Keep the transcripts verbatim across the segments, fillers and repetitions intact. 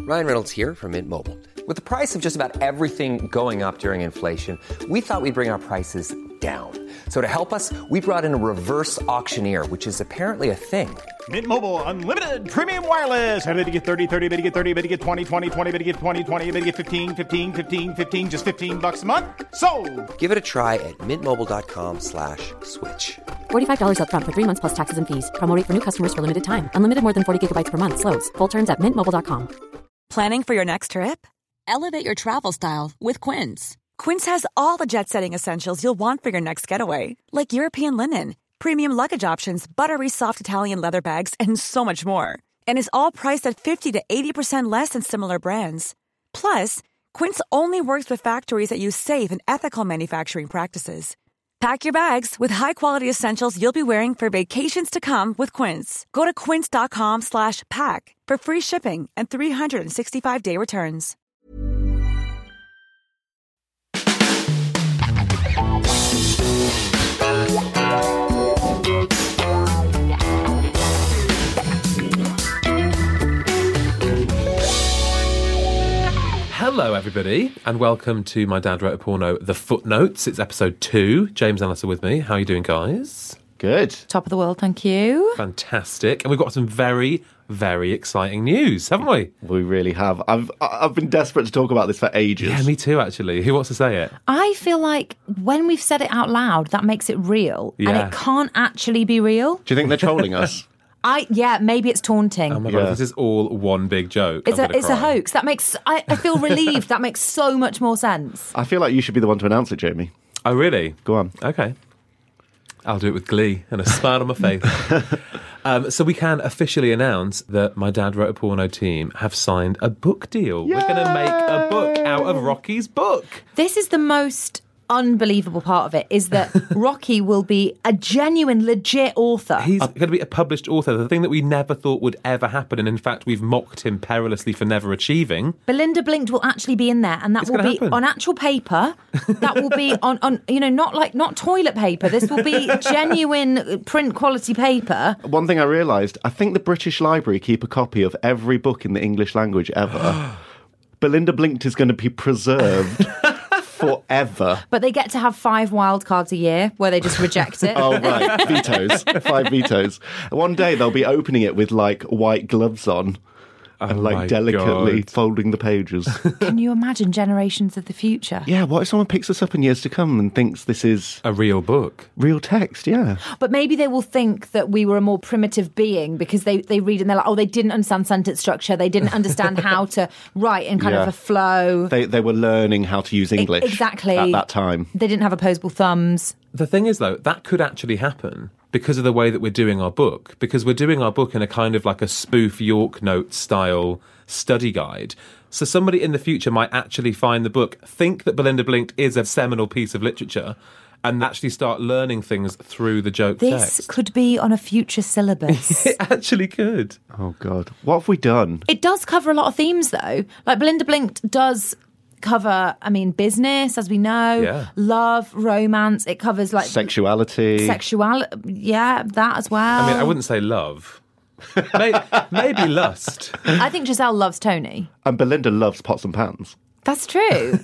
Ryan Reynolds here from Mint Mobile. With the price of just about everything going up during inflation, we thought we'd bring our prices down. So to help us, we brought in a reverse auctioneer, which is apparently a thing. Mint Mobile Unlimited Premium Wireless. How to get thirty, thirty, how to get thirty, how to get twenty, twenty, twenty, how to get twenty, twenty, how to get fifteen, fifteen, fifteen, fifteen, just fifteen bucks a month? Sold! Give it a try at mintmobile.com slash switch. forty-five dollars up front for three months plus taxes and fees. Promo rate for new customers for limited time. Unlimited more than forty gigabytes per month. Slows full terms at mint mobile dot com. Planning for your next trip? Elevate your travel style with Quince. Quince has all the jet-setting essentials you'll want for your next getaway, like European linen, premium luggage options, buttery soft Italian leather bags, and so much more. And is all priced at fifty to eighty percent less than similar brands. Plus, Quince only works with factories that use safe and ethical manufacturing practices. Pack your bags with high-quality essentials you'll be wearing for vacations to come with Quince. Go to quince.com slash pack for free shipping and three sixty-five day returns. Hello, everybody, and welcome to My Dad Wrote a Porno, The Footnotes. It's episode two. James and Alice are with me. How are you doing, guys? Good. Top of the world, thank you. Fantastic. And we've got some very, very exciting news, haven't we? We really have. I've I've been desperate to talk about this for ages. Yeah, me too, actually. Who wants to say it? I feel like when we've said it out loud, that makes it real. Yeah. And it can't actually be real. Do you think they're trolling us? I Yeah, maybe it's taunting. Oh my Yeah. God, this is all one big joke. It's I'm a gonna it's a cry. hoax. That makes I, I feel relieved. That makes so much more sense. I feel like you should be the one to announce it, Jamie. Oh, really? Go on. Okay. I'll do it with glee and a smile on my face. um, so we can officially announce that My Dad Wrote a Porno team have signed a book deal. We're going to make a book out of Rocky's book. This is the most unbelievable part of it, is that Rocky will be a genuine, legit author. He's going to be a published author, the thing that we never thought would ever happen, and in fact we've mocked him perilously for never achieving. Belinda Blinked will actually be in there, and that It's will gonna be happen. on actual paper. That will be on, on, you know, not like not toilet paper. This will be genuine print quality paper. One thing I realised, I think the British Library keep a copy of every book in the English language ever. Belinda Blinked is going to be preserved forever. But they get to have five wild cards a year where they just reject it. Oh, right. Vetoes. Five vetoes. One day they'll be opening it with, like, white gloves on. And, Oh like, my delicately God. folding the pages. Can you imagine generations of the future? Yeah, what if someone picks this up in years to come and thinks this is A real book. real text? Yeah. But maybe they will think that we were a more primitive being because they, they read and they're like, oh, they didn't understand sentence structure. They didn't understand how to write in kind Yeah. of a flow. They they were learning how to use English exactly. at that time. They didn't have opposable thumbs. The thing is, though, that could actually happen because of the way that we're doing our book, because we're doing our book in a kind of like a spoof York Notes style study guide. So somebody in the future might actually find the book, think that Belinda Blinked is a seminal piece of literature, and actually start learning things through the joke This text. could be on a future syllabus. It actually could. Oh, God. What have we done? It does cover a lot of themes, though. Like Belinda Blinked does cover, I mean, business, as we know, Yeah. love, romance. It covers like Sexuality. sexuality. Yeah, that as well. I mean, I wouldn't say love. maybe, maybe lust. I think Giselle loves Tony. And Belinda loves pots and pans. That's true.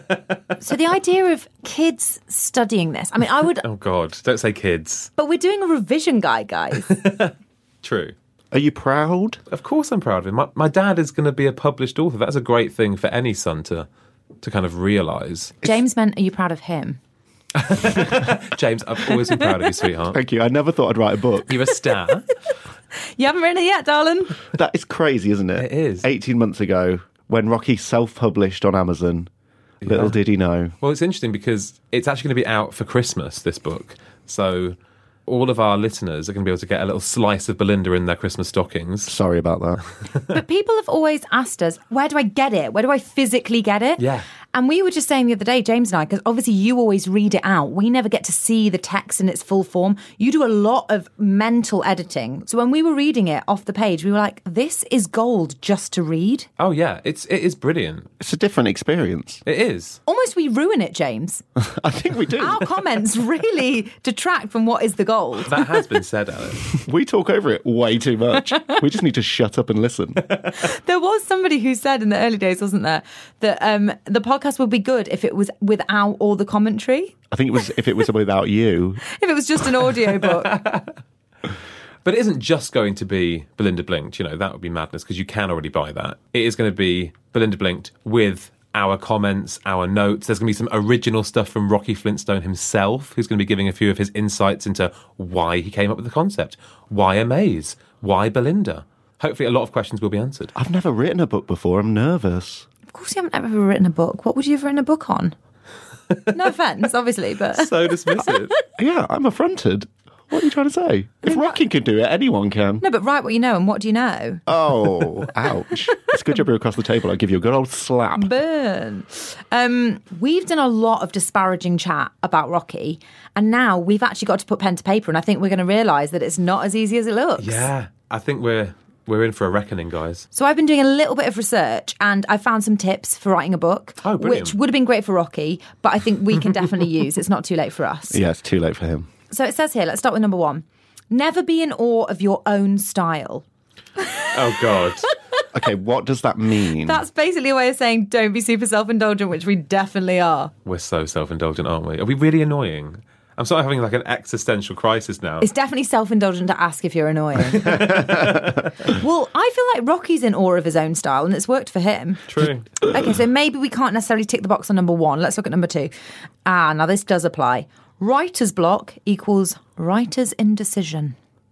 So the idea of kids studying this, I mean, I would, Oh, God. Don't say kids. but we're doing a revision guide, guys. True. Are you proud? Of course I'm proud of him. My, my dad is going to be a published author. That's a great thing for any son to, to kind of realise. James meant, are you proud of him? James, I've always been proud of you, sweetheart. Thank you. I never thought I'd write a book. You're a star. You haven't written it yet, darling. That is crazy, isn't it? It is. eighteen months ago, when Rocky self-published on Amazon, little Yeah. did he know. Well, it's interesting because it's actually going to be out for Christmas, this book. So all of our listeners are going to be able to get a little slice of Belinda in their Christmas stockings. Sorry about that. But people have always asked us, where do I get it? Where do I physically get it? Yeah. And we were just saying the other day, James and I, because obviously you always read it out. We never get to see the text in its full form. You do a lot of mental editing. So when we were reading it off the page, we were like, this is gold just to read. Oh, yeah. It's, it is brilliant. It's a different experience. It is. Almost we ruin it, James. I think we do. Our comments really detract from what is the gold. That has been said, Alex. We talk over it way too much. We just need to shut up and listen. There was somebody who said in the early days, wasn't there, that um, the podcast would be good if it was without all the commentary. I think it was if it was without you. If it was just an audio book. But it isn't just going to be Belinda Blinked. You know, that would be madness because you can already buy that. It is going to be Belinda Blinked with our comments, our notes. There's going to be some original stuff from Rocky Flintstone himself, who's going to be giving a few of his insights into why he came up with the concept. Why a maze? Why Belinda? Hopefully a lot of questions will be answered. I've never written a book before. I'm nervous. Of course you haven't ever written a book. What would you have written a book on? No offence, obviously, but... So dismissive. Yeah, I'm affronted. What are you trying to say? If Rocky can do it, anyone can. No, but write what you know, and what do you know? Oh, ouch. It's good job you're across the table. I'll give you a good old slap. Burn. Um, we've done a lot of disparaging chat about Rocky, and now we've actually got to put pen to paper, and I think we're going to realise that it's not as easy as it looks. Yeah, I think we're we're in for a reckoning, guys. So I've been doing a little bit of research, and I found some tips for writing a book, oh, brilliant. which would have been great for Rocky, but I think we can definitely use. It's not too late for us. Yeah, it's too late for him. So it says here, let's start with number one. Never be in awe of your own style. Oh, God. Okay, what does that mean? That's basically a way of saying don't be super self-indulgent, which we definitely are. We're so self-indulgent, aren't we? Are we really annoying? I'm sort of having like an existential crisis now. It's definitely self-indulgent to ask if you're annoying. Well, I feel like Rocky's in awe of his own style, and it's worked for him. True. Okay, so maybe we can't necessarily tick the box on number one. Let's look at number two. Ah, now this does apply. Writer's block equals writer's indecision.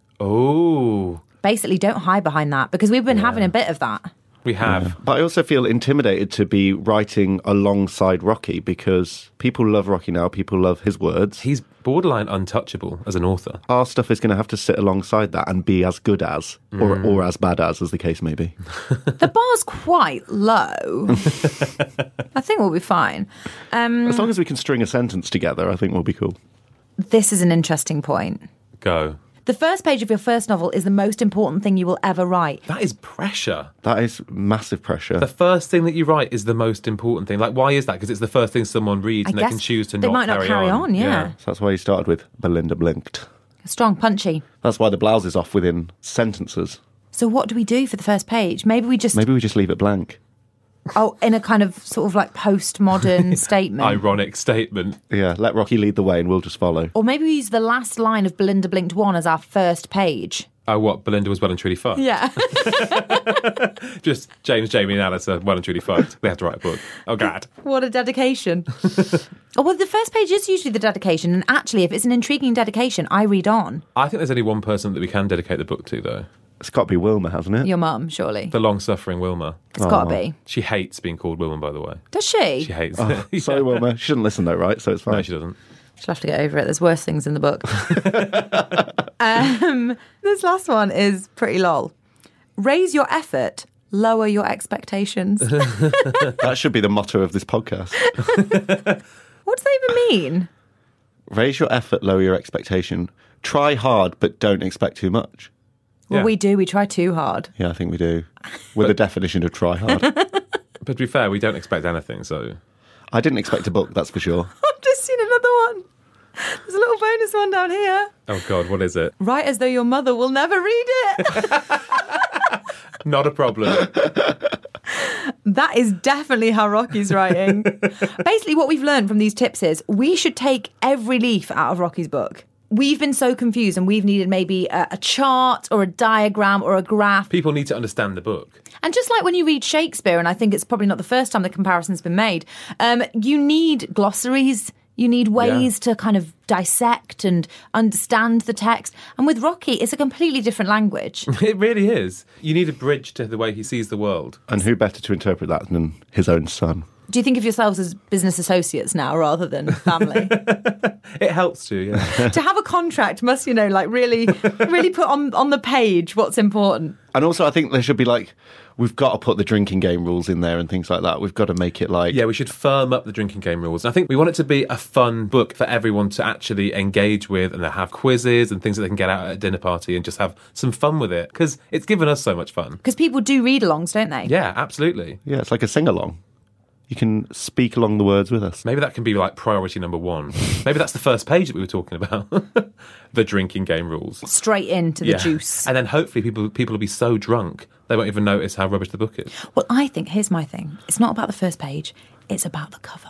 Oh. Basically, don't hide behind that, because we've been yeah. having a bit of that. We have. Yeah. But I also feel intimidated to be writing alongside Rocky, because people love Rocky now. People love his words. He's borderline untouchable as an author. Our stuff is going to have to sit alongside that and be as good as, mm. or, or as bad as, as the case may be. The bar's quite low. I think we'll be fine. Um, as long as we can string a sentence together, I think we'll be cool. This is an interesting point. Go. The first page of your first novel is the most important thing you will ever write. That is pressure. That is massive pressure. The first thing that you write is the most important thing. Like, why is that? Because it's the first thing someone reads, I and they can choose to they not might not carry, carry on. on. yeah. yeah. So that's why you started with Belinda Blinked. Strong, punchy. That's why the blouse is off within sentences. So what do we do for the first page? Maybe we just... Maybe we just leave it blank. Oh, in a kind of sort of like postmodern statement. Ironic statement. Yeah, let Rocky lead the way and we'll just follow. Or maybe we use the last line of Belinda Blinked one as our first page. Oh, what? Belinda was well and truly fucked? Yeah. Just James, Jamie and Alice are well and truly fucked. They have to write a book. Oh, God. What a dedication. Oh, well, the first page is usually the dedication. And actually, if it's an intriguing dedication, I read on. I think there's only one person that we can dedicate the book to, though. It's got to be Wilma, hasn't it? Your mum, surely. The long-suffering Wilma. It's got to be. She hates being called Wilma, by the way. Does she? She hates oh, it. Sorry, yeah. Wilma. She shouldn't listen, though, right? So it's fine. No, she doesn't. She'll have to get over it. There's worse things in the book. um, this last one is pretty lol. Raise your effort, lower your expectations. That should be the motto of this podcast. What does that even mean? Raise your effort, lower your expectation. Try hard, but don't expect too much. Well, Yeah. we do. We try too hard. Yeah, I think we do. With the definition of try hard. But to be fair, we don't expect anything, so... I didn't expect a book, that's for sure. I've just seen another one. There's a little bonus one down here. Oh, God, what is it? Write as though your mother will never read it. Not a problem. That is definitely how Rocky's writing. Basically, what we've learned from these tips is we should take every leaf out of Rocky's book. We've been so confused and we've needed maybe a, a chart or a diagram or a graph. People need to understand the book. And just like when you read Shakespeare, and I think it's probably not the first time the comparison's been made, um, you need glossaries, you need ways Yeah. to kind of dissect and understand the text. And with Rocky, it's a completely different language. It really is. You need a bridge to the way he sees the world. And who better to interpret that than his own son? Do you think of yourselves as business associates now rather than family? It helps to, yeah. To have a contract must, you know, like really, really put on, on the page what's important. And also, I think there should be like, we've got to put the drinking game rules in there and things like that. We've got to make it like... Yeah, we should firm up the drinking game rules. I think we want it to be a fun book for everyone to actually engage with and have quizzes and things that they can get out at a dinner party and just have some fun with it. Because it's given us so much fun. Because people do read-alongs, don't they? Yeah, absolutely. Yeah, it's like a sing-along. You can speak along the words with us. Maybe that can be like priority number one. Maybe that's the first page that we were talking about. The drinking game rules. Straight into the Yeah. juice. And then hopefully people people will be so drunk they won't even notice how rubbish the book is. Well, I think, here's my thing. It's not about the first page. It's about the cover.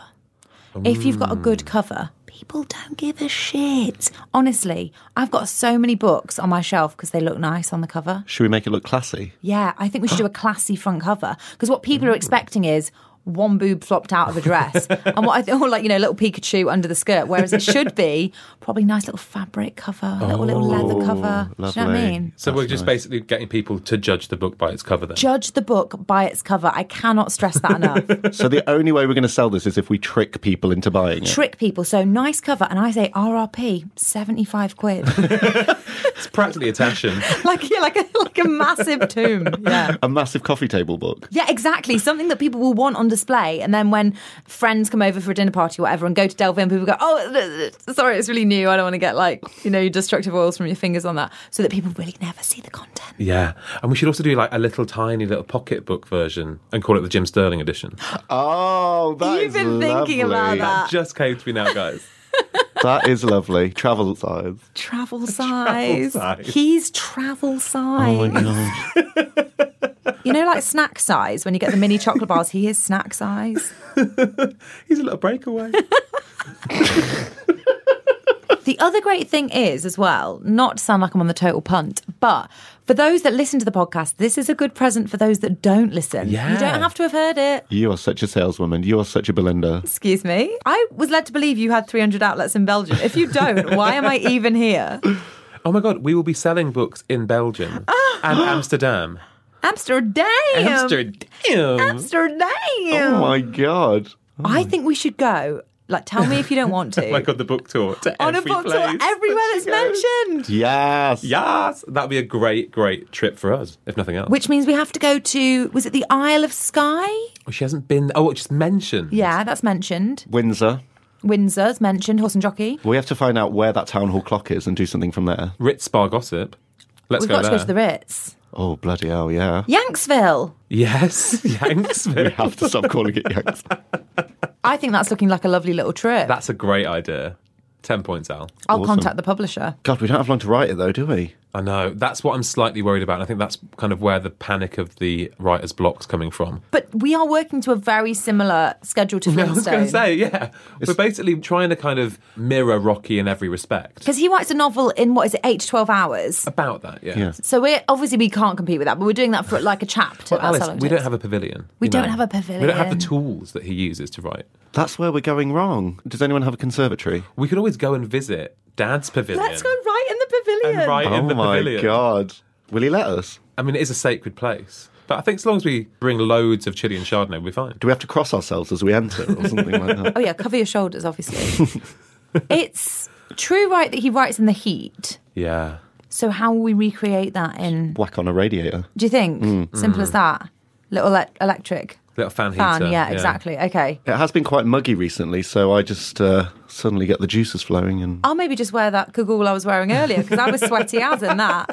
If you've got a good cover, people don't give a shit. Honestly, I've got so many books on my shelf because they look nice on the cover. Should we make it look classy? Yeah, I think we should do a classy front cover. Because what people are expecting is one boob flopped out of a dress and what I think, or like, you know, little Pikachu under the skirt, whereas it should be probably nice little fabric cover, little, little leather cover. Do you know what I lovely. mean? So That's we're just nice. basically getting people to judge the book by its cover then. Judge the book by its cover. I cannot stress that enough. So the only way we're going to sell this is if we trick people into buying it. Trick people. So nice cover. And I say R R P, seventy-five quid. It's practically a Taschen. like, yeah, like, a, like a massive tomb. Yeah. A massive coffee table book. Yeah, exactly. Something that people will want on display. And then when friends come over for a dinner party or whatever and go to delve in, people go, oh, sorry, it's really new. I don't want to get like, you know, your destructive oils from your fingers on that. So that people really never see the content. Yeah. And we should also do like a little tiny little pocketbook version and call it the Jim Sterling edition. Oh, that You've is been thinking about lovely. that. Just came to me now, guys. That is lovely. Travel size. Travel size. size. He's travel size. Oh my god. You know, like snack size, when you get the mini chocolate bars, he is snack size. He's a little breakaway. The other great thing is, as well, not to sound like I'm on the total punt, but for those that listen to the podcast, this is a good present for those that don't listen. Yeah. You don't have to have heard it. You are such a saleswoman. You are such a Belinda. Excuse me. I was led to believe you had three hundred outlets in Belgium. If you don't, why am I even here? Oh my God, we will be selling books in Belgium and Amsterdam. Amsterdam. Amsterdam. Amsterdam. Oh my god. I think we should go. Like, tell me if you don't want to. Oh my God, the book tour to On every a book place. tour everywhere that's mentioned. Yes. Yes, that'd be a great, great trip for us, if nothing else. Which means we have to go to, was it the Isle of Skye? Oh, she hasn't been. Oh, it's just mentioned. Yeah, that's mentioned. Windsor. Windsor's mentioned, Horse and Jockey. We have to find out where that town hall clock is and do something from there. Ritz Spa Gossip. Let's We've go got to there. go to the Ritz. Oh, bloody hell, yeah. Yanksville. Yes, Yanksville. We have to stop calling it Yanks. I think that's looking like a lovely little trip. That's a great idea. Ten points, Al. I'll awesome. contact the publisher. God, we don't have long to write it though, do we? I know. That's what I'm slightly worried about. And I think that's kind of where the panic of the writer's block's coming from. But we are working to a very similar schedule to I was Flintstone. going to say, yeah. We're basically trying to kind of mirror Rocky in every respect. Because he writes a novel in, what is it, eight to twelve hours? About that, yeah. Yeah. So we're obviously we can't compete with that, but we're doing that for like a chapter. Well, That's Alice, all it we is. don't have a pavilion. We you don't know. have a pavilion. We don't have the tools that he uses to write. That's where we're going wrong. Does anyone have a conservatory? We could always go and visit Dad's pavilion. Let's go right in the pavilion. And write Oh in the my pavilion. god. Will he let us? I mean, it is a sacred place. But I think as long as we bring loads of chili and Chardonnay, we'll be fine. Do we have to cross ourselves as we enter or something like that? Oh yeah, cover your shoulders, obviously. It's true, right, that he writes in the heat. Yeah. So how will we recreate that in? Whack on a radiator. Do you think? Mm. Simple as that. Little ele- electric Little fan heater. fan. Yeah, exactly. Okay. It has been quite muggy recently, so I just uh, suddenly get the juices flowing and I'll maybe just wear that cagoule I was wearing earlier because I was sweaty as in that.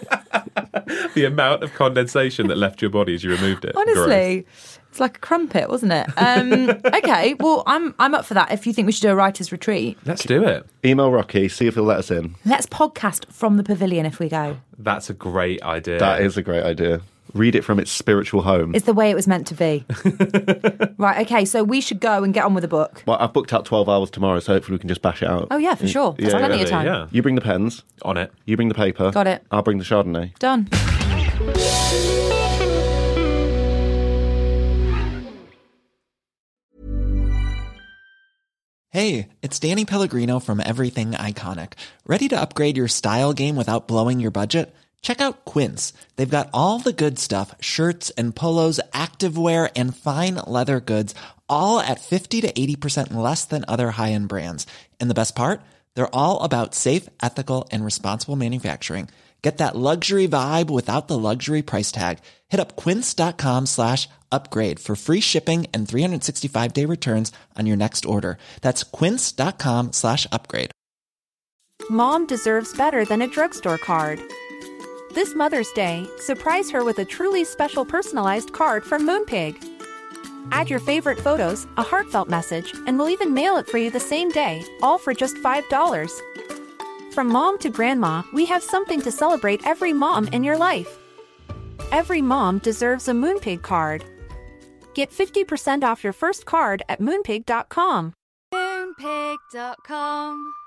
The amount of condensation that left your body as you removed it. Honestly, it's like a crumpet, wasn't it? Um, okay, well, I'm I'm up for that. If you think we should do a writers' retreat, Gross. Let's do it. email Rocky, see if he'll let us in. let's podcast from the pavilion if we go. That's a great idea. That is a great idea. Read it from its spiritual home. It's the way it was meant to be. Right. Okay. So we should go and get on with the book. Well, I've booked out twelve hours tomorrow, so hopefully we can just bash it out. Oh yeah, for sure. There's Yeah, plenty yeah, of time. Yeah. You bring the pens, On it. you bring the paper. Got it. I'll bring the Chardonnay. Done. Hey, it's Danny Pellegrino from Everything Iconic. Ready to upgrade your style game without blowing your budget? Check out Quince. They've got all the good stuff, shirts and polos, activewear, and fine leather goods, all at fifty to eighty percent less than other high-end brands. And the best part? They're all about safe, ethical, and responsible manufacturing. Get that luxury vibe without the luxury price tag. Hit up quince.com slash upgrade for free shipping and three sixty-five day returns on your next order. That's quince.com slash upgrade. Mom deserves better than a drugstore card. This Mother's Day, surprise her with a truly special personalized card from Moonpig. Add your favorite photos, a heartfelt message, and we'll even mail it for you the same day, all for just five dollars. From mom to grandma, we have something to celebrate every mom in your life. Every mom deserves a Moonpig card. Get fifty percent off your first card at moonpig dot com. Moonpig dot com